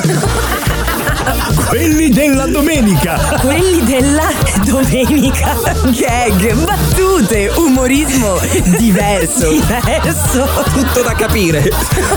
Quelli della domenica. Quelli della domenica. Gag, battute, umorismo diverso. Tutto da capire.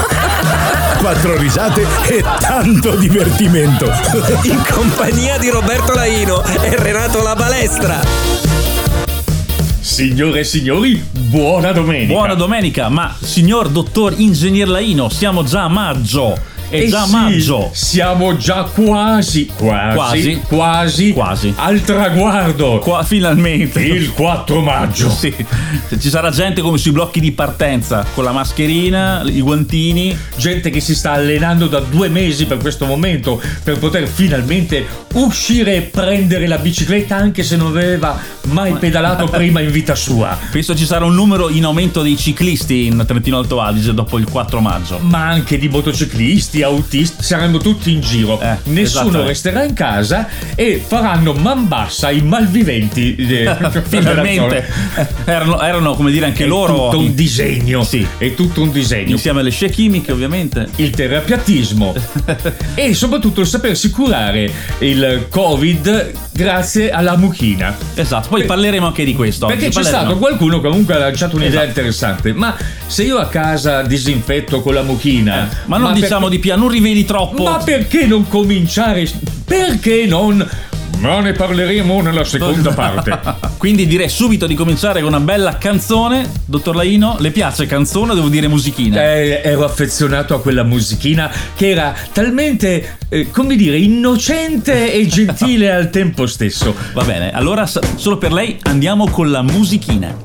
4 risate e tanto divertimento. In compagnia di Roberto Laino e Renato La Balestra. Signore e signori, buona domenica. Buona domenica, ma signor dottor ingegner Laino, siamo già a maggio. È già sì, maggio. Siamo già quasi al traguardo. Finalmente. Il 4 maggio. Sì. Ci sarà gente come sui blocchi di partenza, con la mascherina, i guantini. Gente che si sta allenando da 2 mesi per questo momento, per poter finalmente uscire e prendere la bicicletta, anche se non aveva mai pedalato prima in vita sua. Penso ci sarà un numero in aumento dei ciclisti in Trentino Alto Adige dopo il 4 maggio. Ma anche di motociclisti, autisti, saranno tutti in giro. Nessuno resterà in casa e faranno man bassa i malviventi. Finalmente erano come dire anche loro. Tutto un disegno. Sì. È tutto un disegno. Insieme alle scie chimiche, ovviamente. Il terapiatismo e soprattutto il sapersi curare il Covid grazie alla mucchina. Esatto, poi parleremo anche di questo. Perché c'è stato qualcuno che comunque ha lanciato un'idea interessante. Ma se io a casa disinfetto con la mucchina, ma non diciamo di più, non riveli troppo. Ma perché non cominciare? Perché non? Ma ne parleremo nella seconda parte. Quindi direi subito di cominciare con una bella canzone. Dottor Laino, le piace canzone o devo dire musichina? Ero affezionato a quella musichina che era talmente, come dire, innocente e gentile al tempo stesso. Va bene, allora solo per lei andiamo con la musichina.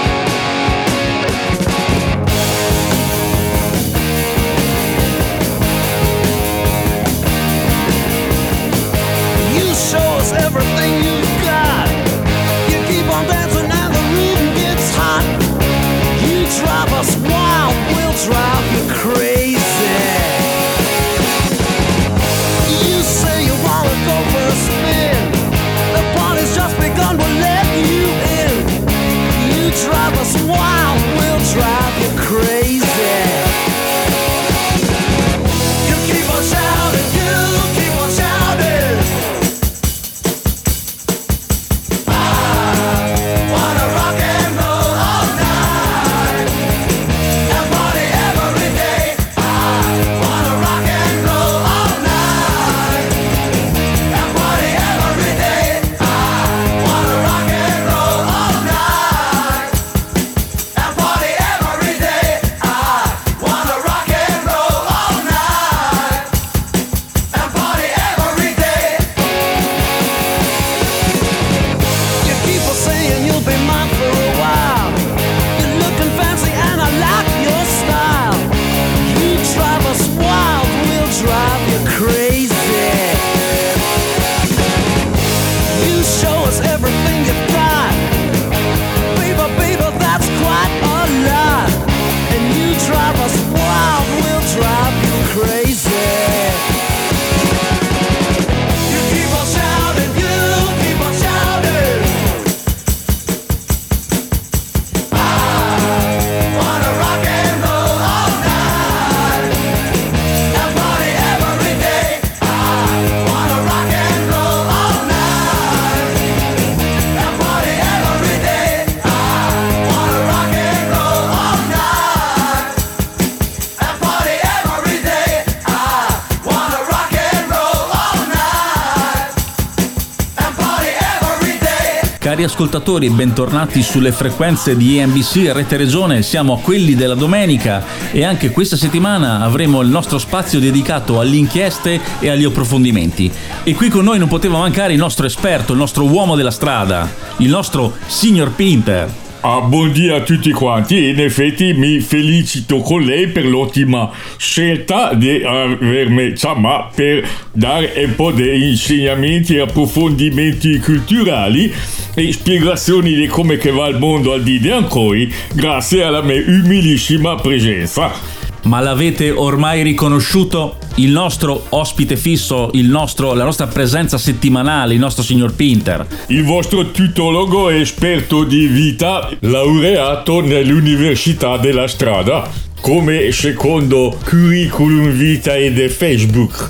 Cari ascoltatori, bentornati sulle frequenze di EMBC Rete Regione, siamo a quelli della domenica e anche questa settimana avremo il nostro spazio dedicato alle inchieste e agli approfondimenti. E qui con noi non poteva mancare il nostro esperto, il nostro uomo della strada, il nostro signor Pinter. Buongiorno a tutti quanti, in effetti mi felicito con lei per l'ottima scelta di avermi chiamato per dare un po' di insegnamenti e approfondimenti culturali e spiegazioni di come che va il mondo al di ancora, grazie alla mia umilissima presenza. Ma l'avete ormai riconosciuto? Il nostro ospite fisso, la nostra presenza settimanale, il nostro signor Pinter. Il vostro tutologo e esperto di vita, laureato nell'Università della Strada, come secondo curriculum vitae di Facebook.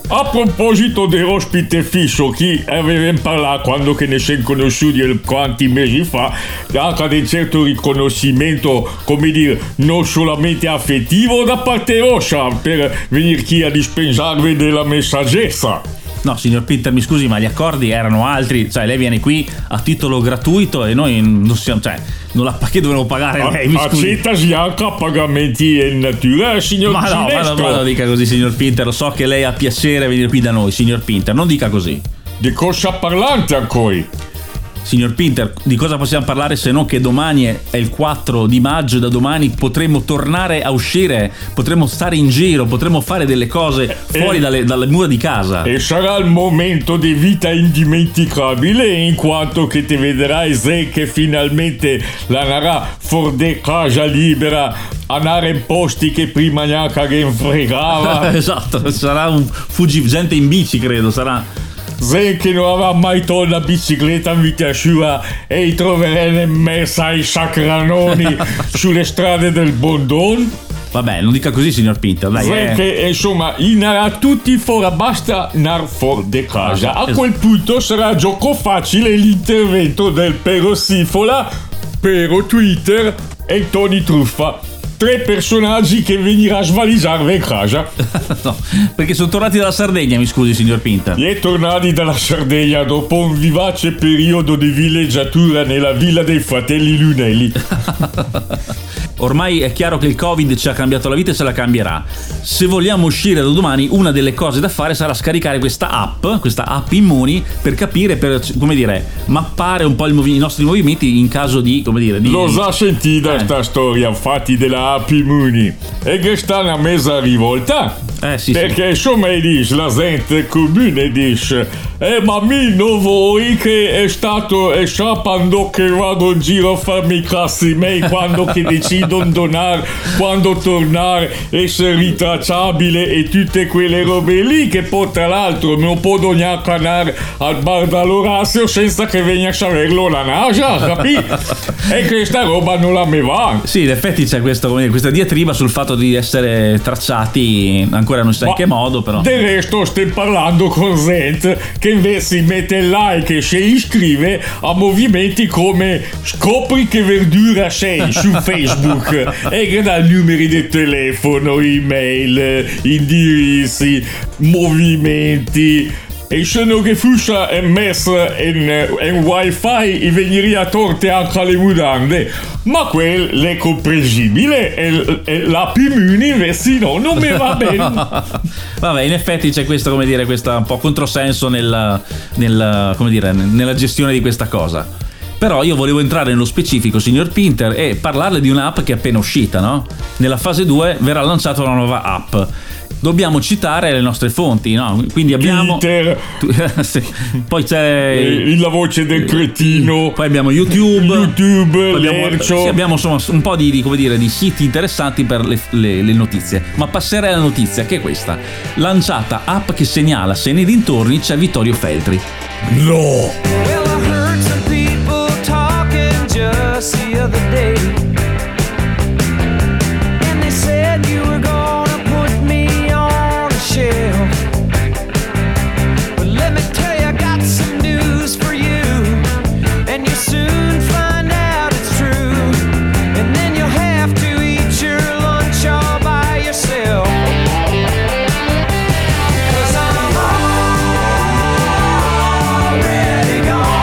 A proposito dell'ospite fisso, chi aveva parlato quando che ne siamo conosciuti quanti mesi fa, anche di un certo riconoscimento, come dire, non solamente affettivo da parte vostra, per venire qui a dispensarvi della messaggezza. No, signor Pinter, mi scusi, ma gli accordi erano altri, cioè lei viene qui a titolo gratuito e noi non siamo, cioè, non la perché dovremmo pagare lei, mi scusi. Accettasi anche a pagamenti in natura, signor Sinestro. Ma non dica così, signor Pinter, lo so che lei ha piacere a venire qui da noi, signor Pinter, non dica così. Di cosa parlante ancora? Signor Pinter, di cosa possiamo parlare se non che domani è il 4 di maggio e da domani potremo tornare a uscire, potremo stare in giro, potremo fare delle cose fuori dalle mura di casa. E sarà il momento di vita indimenticabile, in quanto che ti vedrai se che finalmente la narà fuori di casa libera, andare in posti che prima neanche che fregava. Esatto, sarà un fuggivente in bici, credo, sarà. Se che non aveva mai tolto la bicicletta in vita sua e troverei messa ai sacranoni sulle strade del Bondon. Vabbè, non dica così, signor Pinter, dai. Che insomma, inara tutti fuori, basta nar fuori di casa. A quel punto sarà gioco facile l'intervento del Pero Sifola, Pero Twitter e Tony Truffa. 3 personaggi che venirà a svaligiarvi in casa. No, perché sono tornati dalla Sardegna, mi scusi, signor Pinter. Gli è tornati dalla Sardegna dopo un vivace periodo di villeggiatura nella villa dei fratelli Lunelli. Ormai è chiaro che il Covid ci ha cambiato la vita e se la cambierà. Se vogliamo uscire da domani, una delle cose da fare sarà scaricare questa app Immuni, per capire, per, come dire, mappare un po' i nostri movimenti in caso di, come dire, di... Lo sa sentita sta storia, fatti della app Immuni, e che sta una mesa rivolta. Sì, perché insomma dice la gente comune dice ma non voi che è stato e sapendo che vado in giro a farmi i cazzi miei quando che decido di donare, quando tornare, essere ritracciabile e tutte quelle robe lì, che poi tra l'altro non può neanche andare al bar dall'Orazio senza che venga a saperlo la naja, capito? E questa roba non la me va. Sì, in effetti c'è questa diatriba sul fatto di essere tracciati, ancora non sa in che modo, però. Del resto stiamo parlando con Zent, che invece si mette il like e si iscrive a movimenti come Scopri che verdura sei su Facebook e che dà numeri di telefono, email, indirizzi, movimenti. E se non che fosse messo in wifi e veniria a torte anche alle mutande, ma quello è comprensibile e l'app Immuni invece no, non mi va bene. Vabbè, in effetti c'è questo, come dire, questo un po' controsenso nella gestione di questa cosa. Però io volevo entrare nello specifico, signor Pinter, e parlarle di un'app che è appena uscita, no? Nella fase 2 verrà lanciata una nuova app. Dobbiamo citare le nostre fonti, no? Quindi abbiamo Twitter, sì. Poi c'è la voce del cretino, poi abbiamo YouTube, Lercio. Abbiamo insomma un po' di siti interessanti per le notizie. Ma passerei alla notizia, che è questa: lanciata app che segnala se nei dintorni c'è Vittorio Feltri. No! Well, I heard some people talking just the other day, and they said you were gonna put me on a shelf. But let me tell you, I got some news for you, and you'll soon find out it's true. And then you'll have to eat your lunch all by yourself. 'Cause I'm already gone.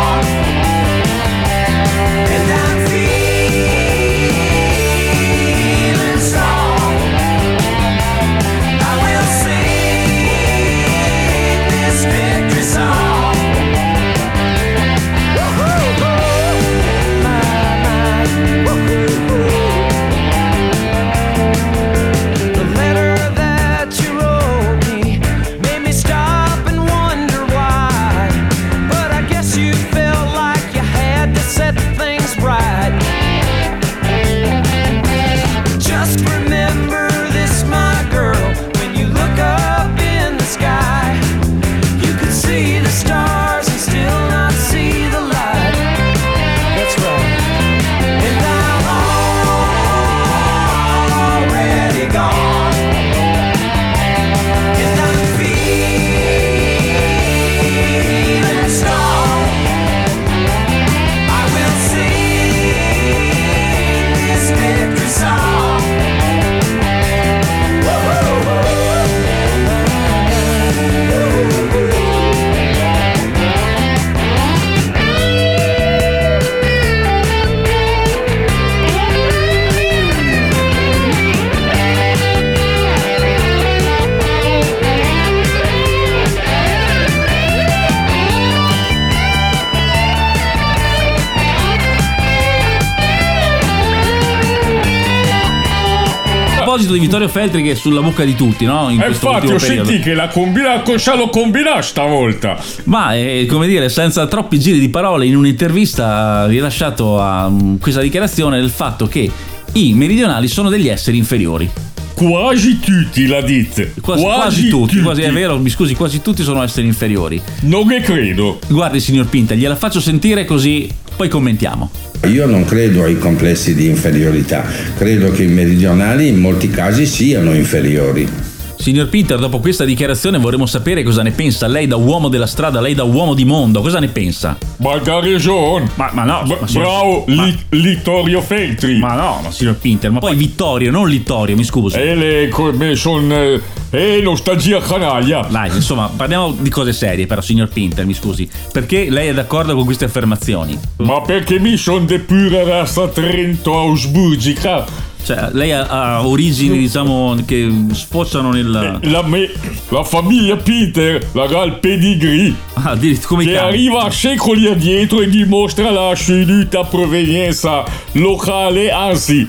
proposito di Vittorio Feltri, che è sulla bocca di tutti, no? In questo infatti ultimo ho periodo. sentito che la combina, cosa lo combina stavolta? Ma come dire, senza troppi giri di parole, in un'intervista ha rilasciato a questa dichiarazione del fatto che i meridionali sono degli esseri inferiori. Quasi tutti la dite. Quasi tutti. Quasi, è vero, mi scusi, quasi tutti sono esseri inferiori. Non ne credo. Guardi, signor Pinter, gliela faccio sentire così poi commentiamo. Io non credo ai complessi di inferiorità, credo che i meridionali in molti casi siano inferiori. Signor Pinter, dopo questa dichiarazione vorremmo sapere cosa ne pensa lei da uomo della strada, lei da uomo di mondo, cosa ne pensa? Ma ha ragione. Ma no, bravo, Littorio Feltri. Ma no, signor Pinter, ma poi Vittorio, non Littorio, mi scusi. Sono nostalgia canaglia. Dai, insomma, parliamo di cose serie però, signor Pinter, mi scusi. Perché lei è d'accordo con queste affermazioni? Ma perché mi sono di pura razza trento-ausburgica. Cioè, lei ha origini, diciamo, che sfociano nel... La famiglia Pinter, ha il pedigree. Ah, come che arriva a secoli addietro e dimostra la assoluta provenienza locale, anzi,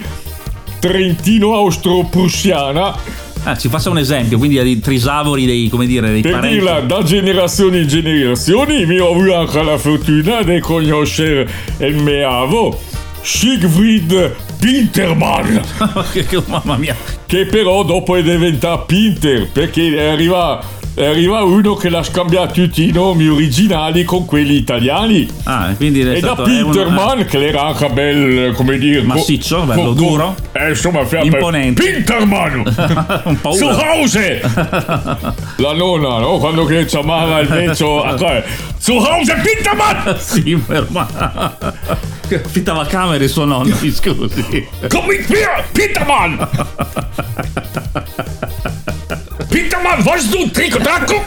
trentino-austro-prussiana. Ci faccia un esempio, quindi di trisavori dei, come dire, dei per parenti. dirla da generazioni in generazioni, mi ho avuto anche la fortuna di conoscere il mio avvo, Siegfried Pinterman. Mamma mia. Che però dopo è diventato Pinter, perché arriva uno che l'ha scambiato tutti i nomi originali con quelli italiani. Quindi e da Pinterman, che era anche bello, come dire, massiccio, bello duro, insomma, imponente. Pinterman su house. La nonna, no? Quando che chiamava il vecchio su house Pinterman. Sì, ma affittava camere suo nonno, mi scusi. Come Pinterman. Pinterman, voglio un tricotracco?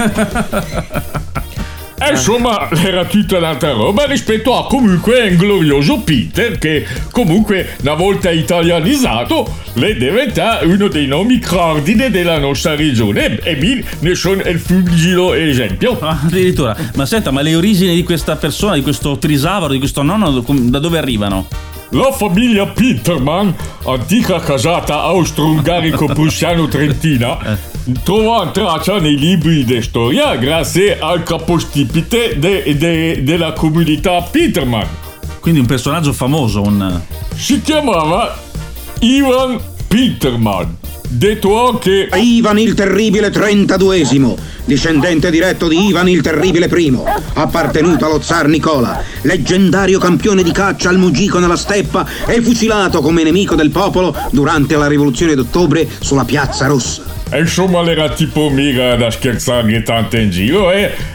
Insomma, era tutta un'altra roba rispetto a comunque un glorioso Peter che comunque una volta italianizzato le diventa uno dei nomi cardine della nostra regione e ne sono il fulgido esempio. Addirittura. Ma senta, ma le origini di questa persona, di questo trisavaro, di questo nonno, da dove arrivano? La famiglia Pinterman, antica casata austro-ungarico-prussiano-trentina, trova traccia nei libri di storia grazie al capostipite della comunità Pinterman. Quindi un personaggio famoso, si chiamava Ivan Pinterman, detto anche Ivan il Terribile 32esimo, discendente diretto di Ivan il Terribile I, appartenuto allo zar Nicola, leggendario campione di caccia al Mugico nella steppa e fucilato come nemico del popolo durante la rivoluzione d'ottobre sulla Piazza Rossa. Insomma, era tipo mica da scherzare tanto in giro,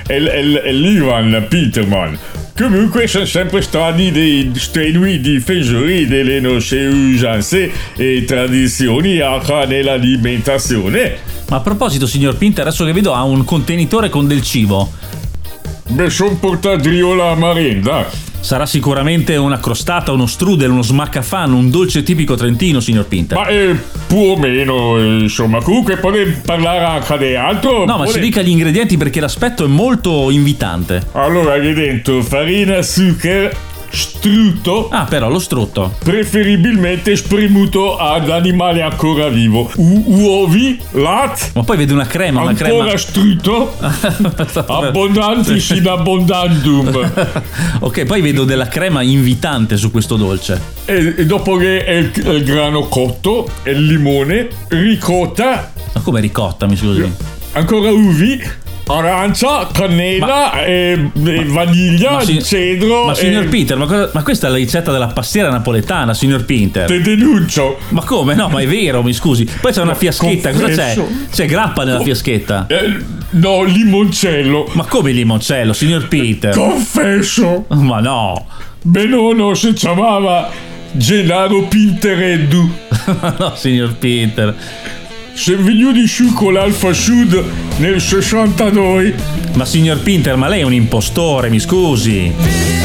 l'Ivan Pinterman. Comunque sono sempre stati dei strenui difensori delle nostre usanze e tradizioni anche nell'alimentazione. Ma a proposito, signor Pinter, adesso che vedo ha un contenitore con del cibo. Sono portato la merenda. Sarà sicuramente una crostata, uno strudel, uno smaccafan, un dolce tipico trentino, signor Pinter. Ma più o meno, insomma. Comunque potete parlare anche di altro. No, ma ci dica gli ingredienti perché l'aspetto è molto invitante. Allora, lì dentro farina, zucchero, strutto. Però lo strutto. Preferibilmente spremuto ad animale ancora vivo. Uovi, latte. Ma poi vede una crema, ancora strutto. Abbondantis in abbondandum. Ok, poi vedo della crema invitante su questo dolce. E dopo che è il grano cotto, e il limone, ricotta. Ma come ricotta, mi scusi? Ancora uvi. Arancia, cannella, e vaniglia, cedro. Ma signor Pinter, ma questa è la ricetta della pastiera napoletana, signor Pinter. Te denuncio. Ma come? No, ma è vero, mi scusi. Poi c'è una fiaschetta, cosa c'è? C'è grappa nella fiaschetta? No, limoncello. Ma come limoncello, signor Pinter? Confesso. Ma no. Benone si chiamava Gennaro Pintereddu. No, signor Pinter. Si è venuto di su con l'Alfa Sud nel 62. Ma signor Pinter, ma lei è un impostore, mi scusi.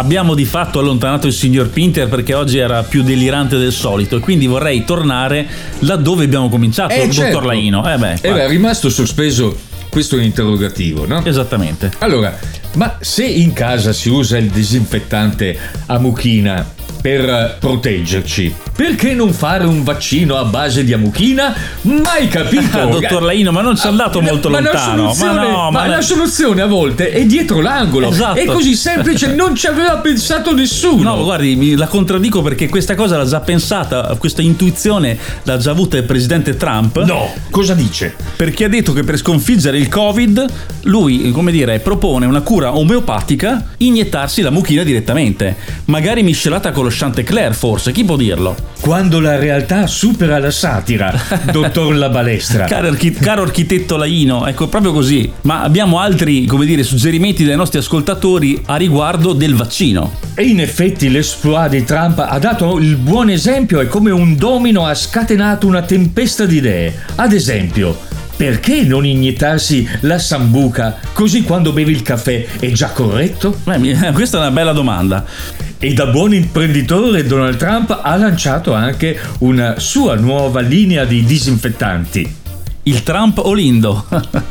abbiamo di fatto allontanato il signor Pinter perché oggi era più delirante del solito e quindi vorrei tornare laddove abbiamo cominciato, dottor certo. Laino. È rimasto sospeso questo interrogativo, no? Esattamente. Allora, ma se in casa si usa il disinfettante a mucchina per proteggerci, perché non fare un vaccino a base di amuchina? Mai capito! Dottor Laino, ma non ci è andato molto lontano. La soluzione a volte è dietro l'angolo. Esatto. È così semplice, non ci aveva pensato nessuno. No, guardi, la contraddico perché questa cosa l'ha già pensata, questa intuizione l'ha già avuta il presidente Trump. No, cosa dice? Perché ha detto che per sconfiggere il Covid lui, come dire, propone una cura omeopatica, iniettarsi la mucchina direttamente, magari miscelata con lo Chantecler, forse, chi può dirlo? Quando la realtà supera la satira, dottor La Balestra. Caro architetto Laino, ecco, proprio così. Ma abbiamo altri, come dire, suggerimenti dai nostri ascoltatori a riguardo del vaccino. E in effetti l'esploit di Trump ha dato il buon esempio e come un domino ha scatenato una tempesta di idee. Ad esempio, perché non iniettarsi la sambuca così quando bevi il caffè è già corretto? Questa è una bella domanda. E da buon imprenditore Donald Trump ha lanciato anche una sua nuova linea di disinfettanti. Il Trump Olindo.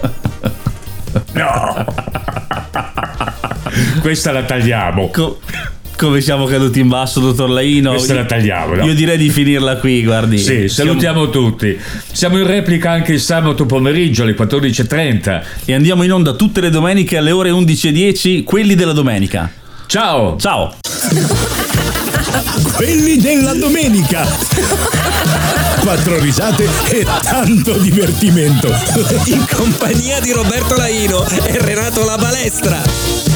No! Questa la tagliamo. Come siamo caduti in basso, dottor Laino? Questa la tagliamo, no? Io direi di finirla qui, guardi. Sì, salutiamo tutti. Siamo in replica anche il sabato pomeriggio alle 14:30. E andiamo in onda tutte le domeniche alle ore 11:10, quelli della domenica. Ciao! Ciao! Quelli della domenica. 4 risate e tanto divertimento. In compagnia di Roberto Laino e Renato La Balestra.